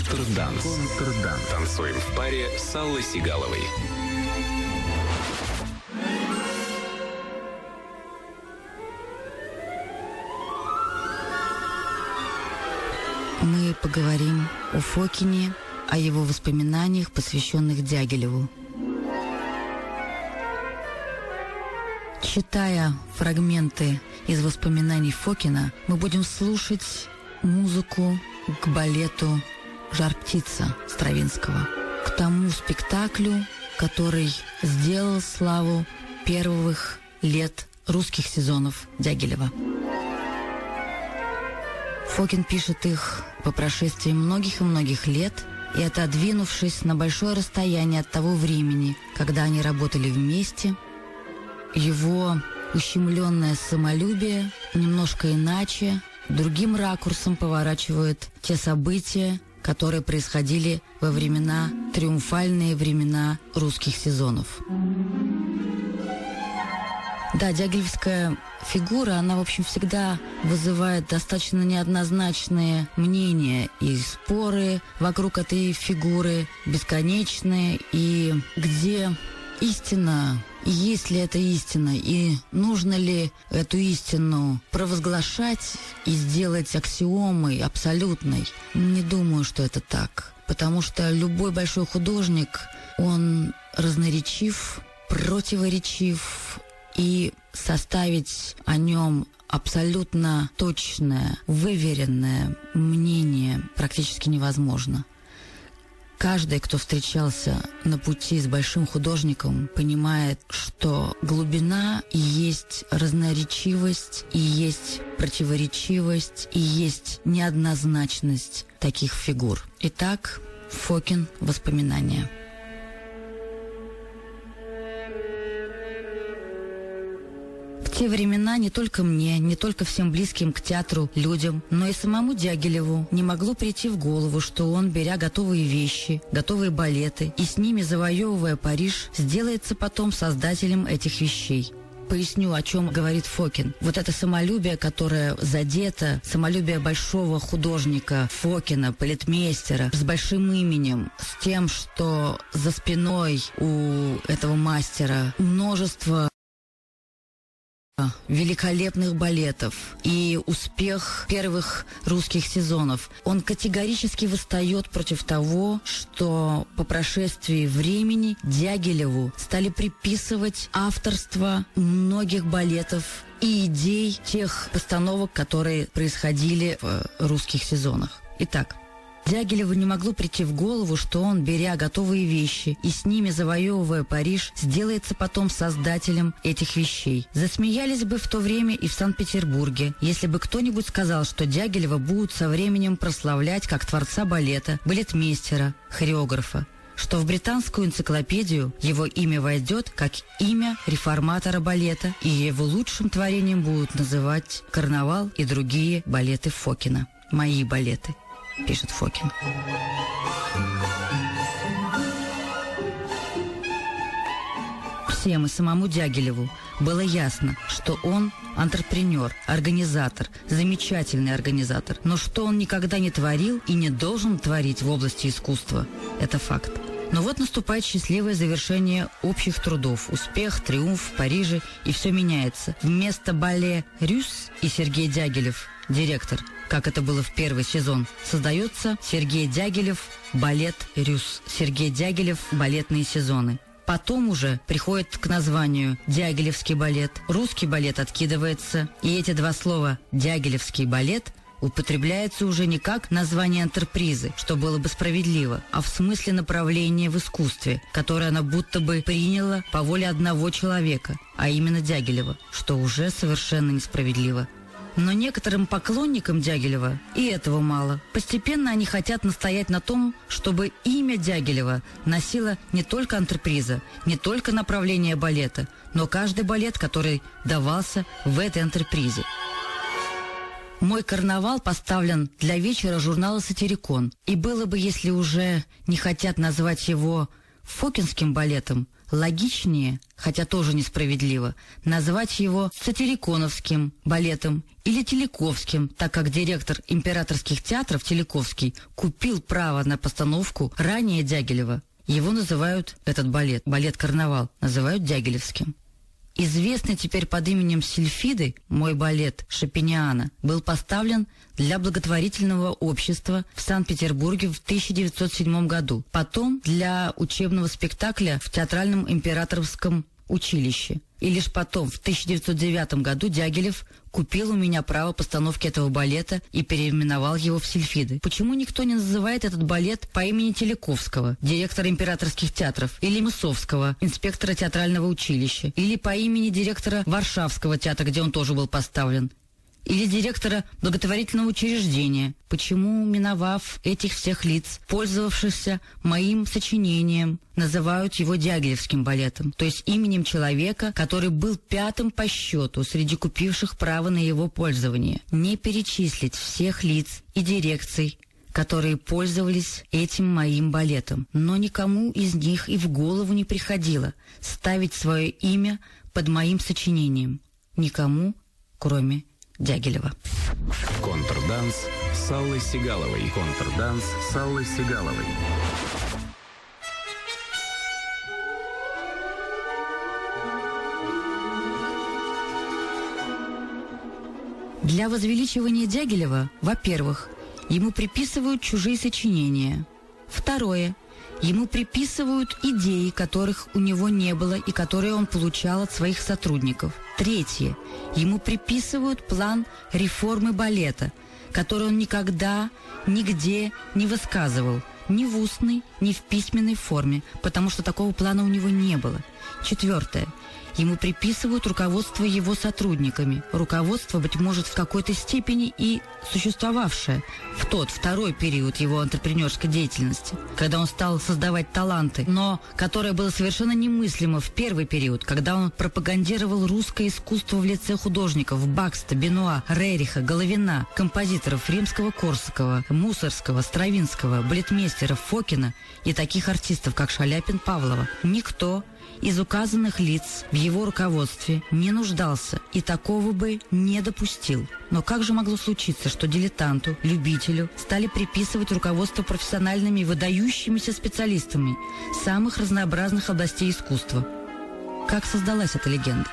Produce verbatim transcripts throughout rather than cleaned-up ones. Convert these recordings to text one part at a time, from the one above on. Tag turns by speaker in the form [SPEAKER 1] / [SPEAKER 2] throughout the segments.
[SPEAKER 1] Контрданс. Контрданс. Танцуем в паре с Аллой Сигаловой.
[SPEAKER 2] Мы поговорим о Фокине, о его воспоминаниях, посвященных Дягилеву. Читая фрагменты из воспоминаний Фокина, мы будем слушать музыку к балету «Жар-птица» Стравинского, к тому спектаклю, который сделал славу первых лет русских сезонов Дягилева. Фокин пишет их по прошествии многих и многих лет и отодвинувшись на большое расстояние от того времени, когда они работали вместе. Его ущемленное самолюбие немножко иначе, другим ракурсом поворачивает те события, которые происходили во времена, триумфальные времена русских сезонов. Да, дягилевская фигура, она, в общем, всегда вызывает достаточно неоднозначные мнения и споры вокруг этой фигуры, бесконечные, и где истина, есть ли это истина, и нужно ли эту истину провозглашать и сделать аксиомой абсолютной. Не думаю, что это так, потому что любой большой художник, он разноречив, противоречив, и составить о нем абсолютно точное, выверенное мнение практически невозможно. Каждый, кто встречался на пути с большим художником, понимает, что глубина и есть разноречивость, и есть противоречивость, и есть неоднозначность таких фигур. Итак, Фокин «Воспоминания». В те времена не только мне, не только всем близким к театру людям, но и самому Дягилеву не могло прийти в голову, что он, беря готовые вещи, готовые балеты и с ними завоевывая Париж, сделается потом создателем этих вещей. Поясню, о чем говорит Фокин. Вот это самолюбие, которое задето, самолюбие большого художника Фокина, балетмейстера, с большим именем, с тем, что за спиной у этого мастера множество великолепных балетов и успех первых русских сезонов. Он категорически восстает против того, что по прошествии времени Дягилеву стали приписывать авторство многих балетов и идей тех постановок, которые происходили в русских сезонах. Итак, Дягилеву не могло прийти в голову, что он, беря готовые вещи и с ними завоевывая Париж, сделается потом создателем этих вещей. Засмеялись бы в то время и в Санкт-Петербурге, если бы кто-нибудь сказал, что Дягилева будут со временем прославлять как творца балета, балетмейстера, хореографа, что в британскую энциклопедию его имя войдет как имя реформатора балета, и его лучшим творением будут называть «Карнавал» и другие балеты Фокина. «Мои балеты», пишет Фокин. Всем и самому Дягилеву было ясно, что он антрепренер, организатор, замечательный организатор, но что он никогда не творил и не должен творить в области искусства – это факт. Но вот наступает счастливое завершение общих трудов, успех, триумф в Париже, и все меняется. Вместо бале «Рюс» и Сергей Дягилев, директор, как это было в первый сезон, создается Сергей Дягилев балет «Рюс», Сергей Дягилев балетные сезоны. Потом уже приходит к названию «Дягилевский балет», русский балет откидывается, и эти два слова «Дягилевский балет» употребляется уже не как название антрепризы, что было бы справедливо, а в смысле направления в искусстве, которое она будто бы приняла по воле одного человека, а именно Дягилева, что уже совершенно несправедливо. Но некоторым поклонникам Дягилева и этого мало. Постепенно они хотят настоять на том, чтобы имя Дягилева носило не только антреприза, не только направление балета, но каждый балет, который давался в этой антрепризе. «Мой карнавал» поставлен для вечера журнала «Сатирикон». И было бы, если уже не хотят назвать его Фокинским балетом логичнее, хотя тоже несправедливо, назвать его сатириконовским балетом или Телековским, так как директор императорских театров Телековский купил право на постановку ранее Дягилева. Его называют, этот балет, балет «Карнавал», называют Дягилевским. Известный теперь под именем Сильфиды, мой балет Шопениана, был поставлен для благотворительного общества в Санкт-Петербурге в тысяча девятьсот седьмом году. Потом для учебного спектакля в Театральном императорском училище. И лишь потом, в тысяча девятьсот девятом году, Дягилев купил у меня право постановки этого балета и переименовал его в Сильфиды. Почему никто не называет этот балет по имени Телековского, директора императорских театров, или Мысовского, инспектора театрального училища, или по имени директора Варшавского театра, где он тоже был поставлен, или директора благотворительного учреждения? Почему, миновав этих всех лиц, пользовавшихся моим сочинением, называют его Дягилевским балетом, то есть именем человека, который был пятым по счету среди купивших право на его пользование? Не перечислить всех лиц и дирекций, которые пользовались этим моим балетом, но никому из них и в голову не приходило ставить свое имя под моим сочинением. Никому, кроме Дягилева.
[SPEAKER 1] Контрданс с Аллой Сигаловой. Контрданс с Аллой Сигаловой.
[SPEAKER 2] Для возвеличивания Дягилева, во-первых, ему приписывают чужие сочинения. Второе. Ему приписывают идеи, которых у него не было и которые он получал от своих сотрудников. Третье. Ему приписывают план реформы балета, который он никогда, нигде не высказывал, ни в устной, ни в письменной форме, потому что такого плана у него не было. Четвертое. Ему приписывают руководство его сотрудниками. Руководство, быть может, в какой-то степени и существовавшее в тот второй период его антрепренерской деятельности, когда он стал создавать таланты, но которое было совершенно немыслимо в первый период, когда он пропагандировал русское искусство в лице художников Бакста, Бенуа, Рериха, Головина, композиторов Римского-Корсакова, Мусорского, Стравинского, балетмейстера Фокина и таких артистов, как Шаляпин, Павлова. Никто из указанных лиц в его руководстве не нуждался и такого бы не допустил. Но как же могло случиться, что дилетанту, любителю стали приписывать руководство профессиональными выдающимися специалистами самых разнообразных областей искусства? Как создалась эта легенда?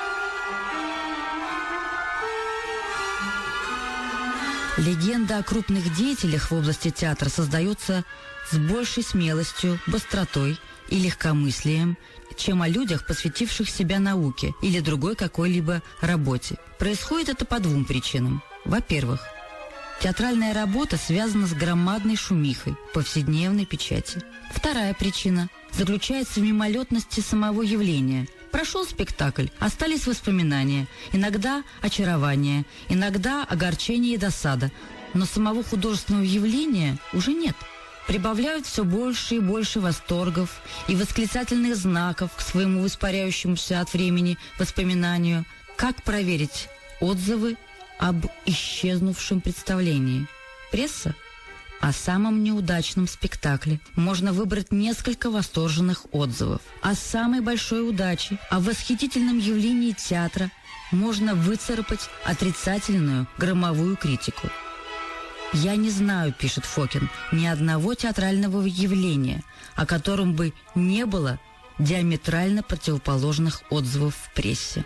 [SPEAKER 2] Легенда о крупных деятелях в области театра создается с большей смелостью, быстротой и легкомыслием, чем о людях, посвятивших себя науке или другой какой-либо работе. Происходит это по двум причинам. Во-первых, театральная работа связана с громадной шумихой повседневной печати. Вторая причина заключается в мимолетности самого явления. Прошел спектакль, остались воспоминания, иногда очарование, иногда огорчение и досада, но самого художественного явления уже нет. Прибавляют все больше и больше восторгов и восклицательных знаков к своему испаряющемуся от времени воспоминанию. Как проверить отзывы об исчезнувшем представлении? Пресса? О самом неудачном спектакле можно выбрать несколько восторженных отзывов. О самой большой удаче, о восхитительном явлении театра можно выцарапать отрицательную громовую критику. «Я не знаю, — пишет Фокин, — ни одного театрального явления, о котором бы не было диаметрально противоположных отзывов в прессе».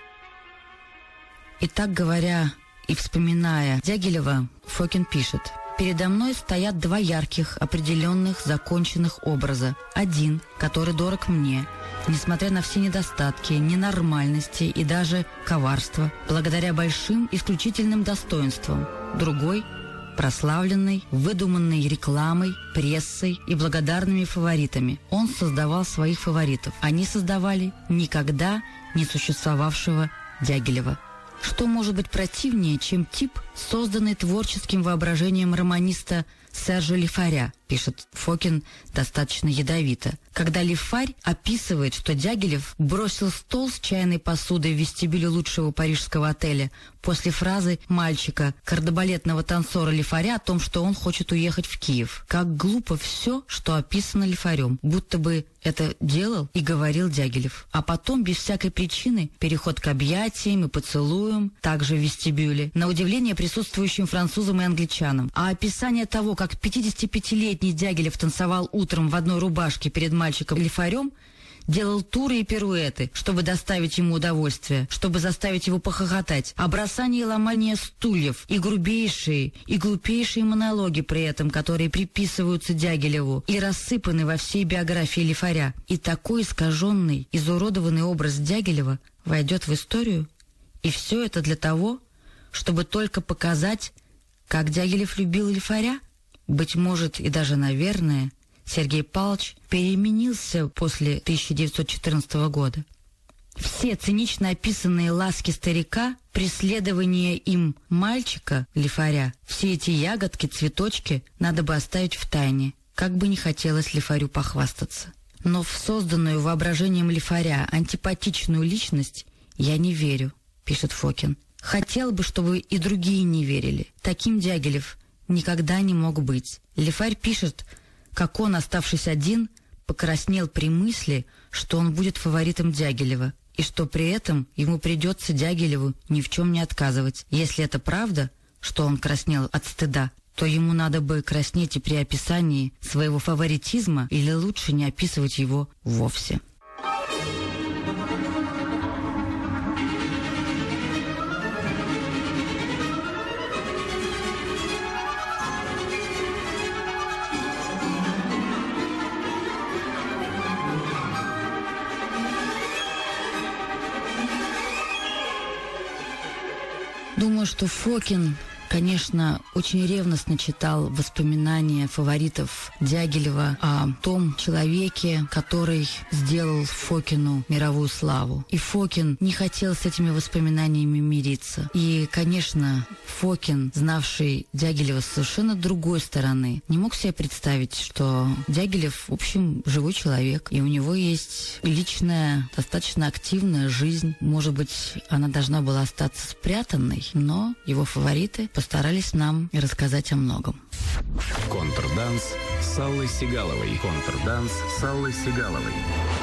[SPEAKER 2] И так говоря и вспоминая Дягилева, Фокин пишет: «Передо мной стоят два ярких, определенных, законченных образа. Один, который дорог мне, несмотря на все недостатки, ненормальности и даже коварство, благодаря большим исключительным достоинствам. Другой — прославленный, выдуманный рекламой, прессой и благодарными фаворитами. Он создавал своих фаворитов. Они создавали никогда не существовавшего Дягилева». Что может быть противнее, чем тип, созданный творческим воображением романиста Сержа Лифаря, пишет Фокин достаточно ядовито, когда Лифарь описывает, что Дягилев бросил стол с чайной посудой в вестибюле лучшего парижского отеля после фразы мальчика, кардебалетного танцора Лифаря, о том, что он хочет уехать в Киев. Как глупо все, что описано Лифарем, будто бы это делал и говорил Дягилев. А потом, без всякой причины, переход к объятиям и поцелуям, также в вестибюле, на удивление присутствующим французам и англичанам. А описание того, как пятидесятипятилетний Дягилев танцевал утром в одной рубашке перед мальчиком Лифарем, делал туры и пируэты, чтобы доставить ему удовольствие, чтобы заставить его похохотать, а бросание и ломание стульев, и грубейшие, и глупейшие монологи при этом, которые приписываются Дягилеву и рассыпаны во всей биографии Лифаря. И такой искаженный, изуродованный образ Дягилева войдет в историю, и все это для того, чтобы только показать, как Дягилев любил Лифаря? Быть может, и даже, наверное, Сергей Павлович переменился после тысяча девятьсот четырнадцатого года. Все цинично описанные ласки старика, преследование им мальчика, Лифаря, все эти ягодки, цветочки надо бы оставить в тайне, как бы не хотелось Лифарю похвастаться. Но в созданную воображением Лифаря антипатичную личность я не верю, пишет Фокин. Хотел бы, чтобы и другие не верили. Таким Дягилев никогда не мог быть. Лифарь пишет, как он, оставшись один, покраснел при мысли, что он будет фаворитом Дягилева, и что при этом ему придется Дягилеву ни в чем не отказывать. Если это правда, что он краснел от стыда, то ему надо бы краснеть и при описании своего фаворитизма, или лучше не описывать его вовсе. Думаю, что Фокин, конечно, очень ревностно читал воспоминания фаворитов Дягилева о том человеке, который сделал Фокину мировую славу. И Фокин не хотел с этими воспоминаниями мириться. И, конечно, Фокин, знавший Дягилева с совершенно другой стороны, не мог себе представить, что Дягилев, в общем, живой человек, и у него есть личная, достаточно активная жизнь. Может быть, она должна была остаться спрятанной, но его фавориты постарались нам рассказать о многом.
[SPEAKER 1] Контрданс с Аллой Сигаловой. Контрданс с Аллой Сигаловой.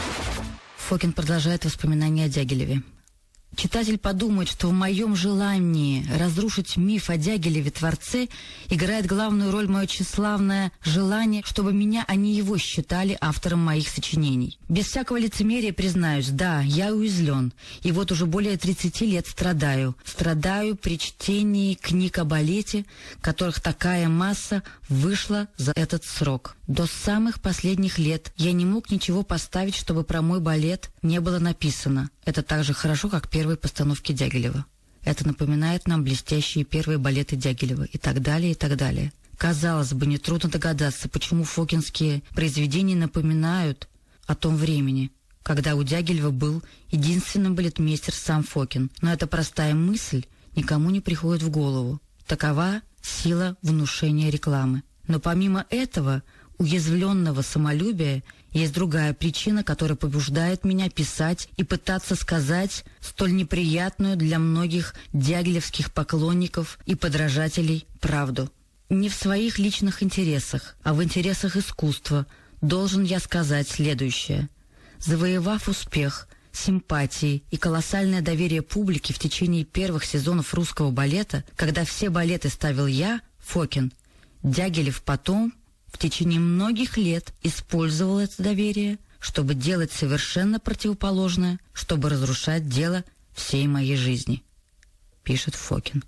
[SPEAKER 2] Фокин продолжает воспоминания о Дягилеве. Читатель подумает, что в моем желании разрушить миф о Дягилеве-творце играет главную роль мое тщеславное желание, чтобы меня, а не его, считали автором моих сочинений. Без всякого лицемерия признаюсь, да, я уязвлен, и вот уже более тридцати лет страдаю. Страдаю при чтении книг о балете, которых такая масса вышла за этот срок. До самых последних лет я не мог ничего поставить, чтобы про мой балет не было написано. Это так же хорошо, как первые постановки Дягилева. Это напоминает нам блестящие первые балеты Дягилева и так далее, и так далее. Казалось бы, нетрудно догадаться, почему фокинские произведения напоминают о том времени, когда у Дягилева был единственным балетмейстер сам Фокин. Но эта простая мысль никому не приходит в голову. Такова сила внушения рекламы. Но помимо этого уязвленного самолюбия есть другая причина, которая побуждает меня писать и пытаться сказать столь неприятную для многих дягилевских поклонников и подражателей правду. Не в своих личных интересах, а в интересах искусства должен я сказать следующее. Завоевав успех, симпатии и колоссальное доверие публики в течение первых сезонов русского балета, когда все балеты ставил я, Фокин, Дягилев потом в течение многих лет использовал это доверие, чтобы делать совершенно противоположное, чтобы разрушать дело всей моей жизни, пишет Фокин.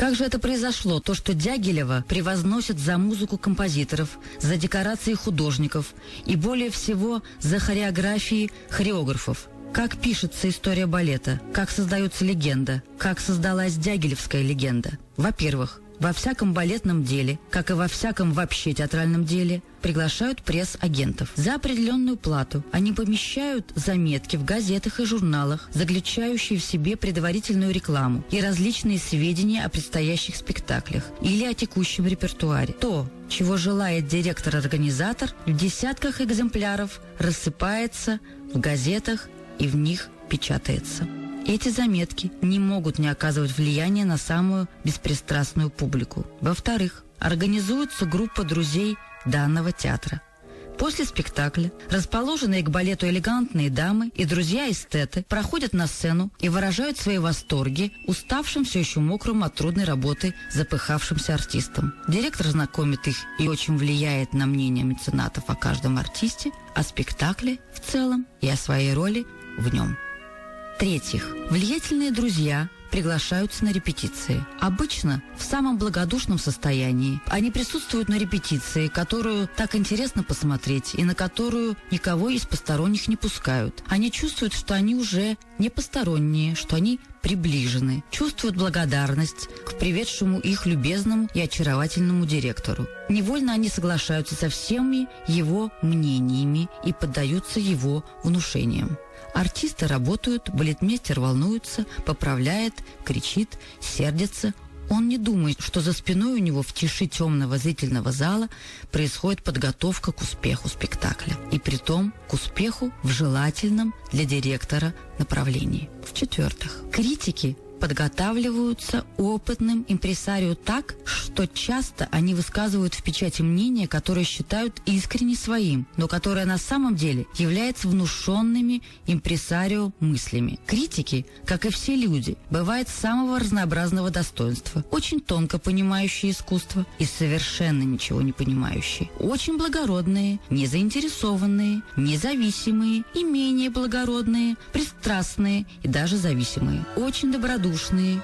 [SPEAKER 2] Как же это произошло, то, что Дягилева превозносят за музыку композиторов, за декорации художников и более всего за хореографии хореографов? Как пишется история балета? Как создается легенда? Как создалась дягилевская легенда? Во-первых, во всяком балетном деле, как и во всяком вообще театральном деле, приглашают пресс-агентов. За определенную плату они помещают заметки в газетах и журналах, заключающие в себе предварительную рекламу и различные сведения о предстоящих спектаклях или о текущем репертуаре. То, чего желает директор-организатор, в десятках экземпляров рассыпается в газетах и в них печатается. Эти заметки не могут не оказывать влияния на самую беспристрастную публику. Во-вторых, организуется группа друзей данного театра. После спектакля расположенные к балету элегантные дамы и друзья-эстеты проходят на сцену и выражают свои восторги уставшим, все еще мокрым от трудной работы запыхавшимся артистам. Директор знакомит их и очень влияет на мнение меценатов о каждом артисте, о спектакле в целом и о своей роли в нем. В-третьих, влиятельные друзья приглашаются на репетиции. Обычно в самом благодушном состоянии. Они присутствуют на репетиции, которую так интересно посмотреть и на которую никого из посторонних не пускают. Они чувствуют, что они уже не посторонние, что они приближены, чувствуют благодарность к приведшему их любезному и очаровательному директору. Невольно они соглашаются со всеми его мнениями и поддаются его внушениям. Артисты работают, балетмейстер волнуется, поправляет, кричит, сердится. Он не думает, что за спиной у него в тиши темного зрительного зала происходит подготовка к успеху спектакля. И притом к успеху в желательном для директора направлении. В-четвертых, критики подготавливаются опытным импресарио так, что часто они высказывают в печати мнение, которое считают искренне своим, но которое на самом деле является внушенными импресарио мыслями. Критики, как и все люди, бывают самого разнообразного достоинства, очень тонко понимающие искусство и совершенно ничего не понимающие, очень благородные, незаинтересованные, независимые и менее благородные, пристрастные и даже зависимые, очень добродушные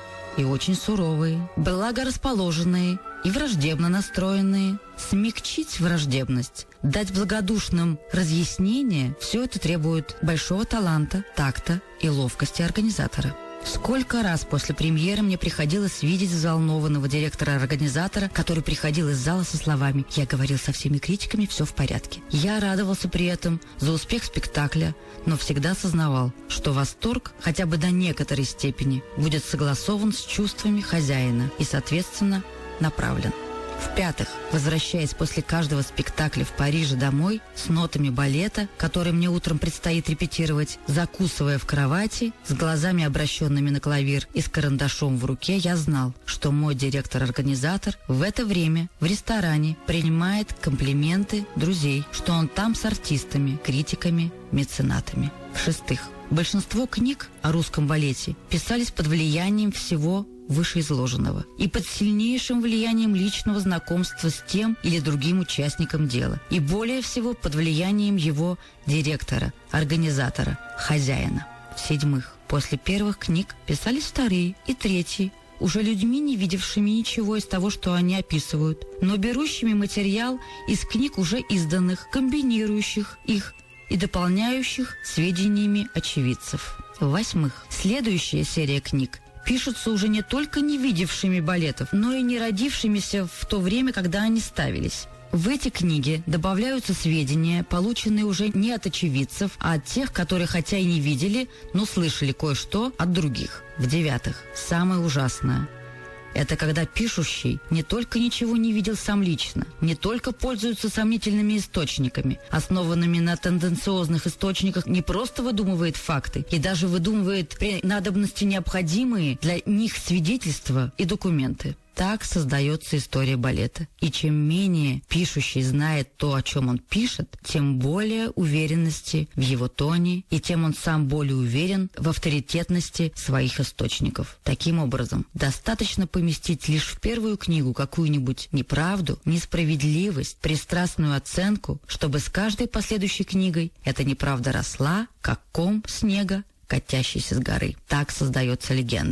[SPEAKER 2] и очень суровые, благорасположенные и враждебно настроенные. Смягчить враждебность, дать благодушным разъяснение – все это требует большого таланта, такта и ловкости организатора. Сколько раз после премьеры мне приходилось видеть взволнованного директора-организатора, который приходил из зала со словами «Я говорил со всеми критиками, все в порядке». Я радовался при этом за успех спектакля, но всегда сознавал, что восторг хотя бы до некоторой степени будет согласован с чувствами хозяина и, соответственно, направлен. В-пятых, возвращаясь после каждого спектакля в Париже домой с нотами балета, который мне утром предстоит репетировать, закусывая в кровати, с глазами обращенными на клавир и с карандашом в руке, я знал, что мой директор-организатор в это время в ресторане принимает комплименты друзей, что он там с артистами, критиками, меценатами. В-шестых, большинство книг о русском балете писались под влиянием всего вышеизложенного и под сильнейшим влиянием личного знакомства с тем или другим участником дела, и более всего под влиянием его директора, организатора, хозяина. В-седьмых, после первых книг писались вторые и третьи, уже людьми, не видевшими ничего из того, что они описывают, но берущими материал из книг уже изданных, комбинирующих их и дополняющих сведениями очевидцев. В-восьмых, следующая серия книг пишутся уже не только не видевшими балетов, но и не родившимися в то время, когда они ставились. В эти книги добавляются сведения, полученные уже не от очевидцев, а от тех, которые хотя и не видели, но слышали кое-что от других. В-девятых, самое ужасное – это когда пишущий не только ничего не видел сам лично, не только пользуется сомнительными источниками, основанными на тенденциозных источниках, не просто выдумывает факты и даже выдумывает при надобности необходимые для них свидетельства и документы. Так создается история балета. И чем менее пишущий знает то, о чем он пишет, тем более уверенности в его тоне, и тем он сам более уверен в авторитетности своих источников. Таким образом, достаточно поместить лишь в первую книгу какую-нибудь неправду, несправедливость, пристрастную оценку, чтобы с каждой последующей книгой эта неправда росла, как ком снега, катящийся с горы. Так создается легенда.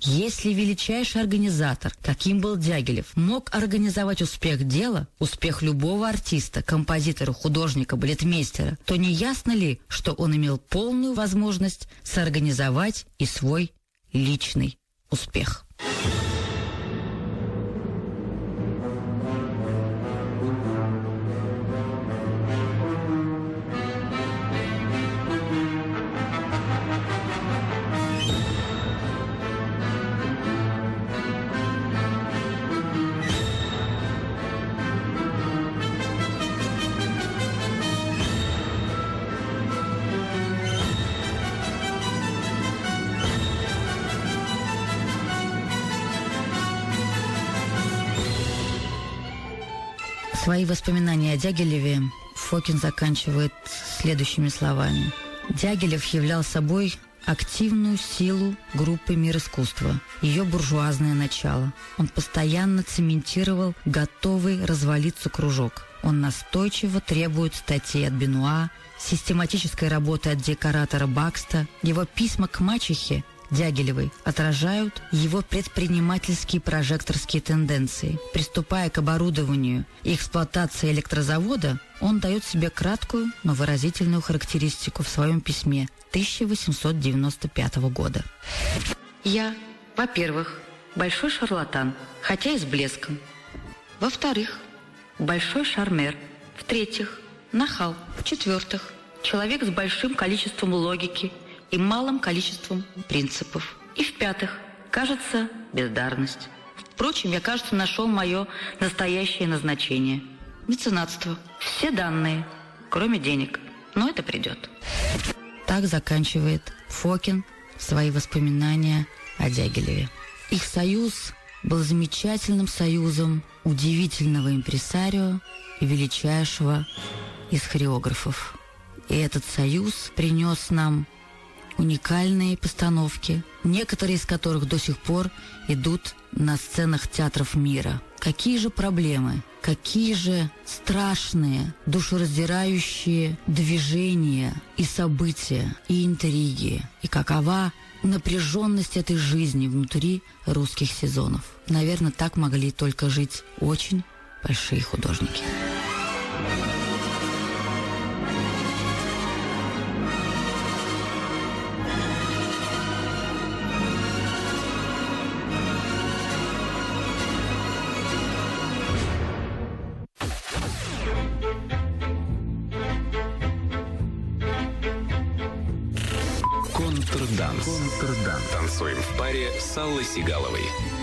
[SPEAKER 2] Если величайший организатор, каким был Дягилев, мог организовать успех дела, успех любого артиста, композитора, художника, балетмейстера, то не ясно ли, что он имел полную возможность соорганизовать и свой личный успех? Свои воспоминания о Дягилеве Фокин заканчивает следующими словами. Дягилев являл собой активную силу группы «Мир искусства», ее буржуазное начало. Он постоянно цементировал готовый развалиться кружок. Он настойчиво требует статей от Бенуа, систематической работы от декоратора Бакста. Его письма к мачехе Дягилевой отражают его предпринимательские прожекторские тенденции. Приступая к оборудованию и эксплуатации электрозавода, он дает себе краткую, но выразительную характеристику в своем письме тысяча восемьсот девяносто пятого года. «Я, во-первых, большой шарлатан, хотя и с блеском. Во-вторых, большой шармер. В-третьих, нахал. В-четвертых, человек с большим количеством логики и малым количеством принципов. И в-пятых, кажется, бездарность. Впрочем, я, кажется, нашел мое настоящее назначение. Меценатство. Все данные, кроме денег. Но это придет». Так заканчивает Фокин свои воспоминания о Дягилеве. Их союз был замечательным союзом удивительного импресарио и величайшего из хореографов. И этот союз принес нам уникальные постановки, некоторые из которых до сих пор идут на сценах театров мира. Какие же проблемы, какие же страшные, душераздирающие движения и события, и интриги, и какова напряженность этой жизни внутри русских сезонов. Наверное, так могли только жить очень большие художники.
[SPEAKER 1] Контрданс. Контрданс. Танцуем в паре с Аллой Сигаловой.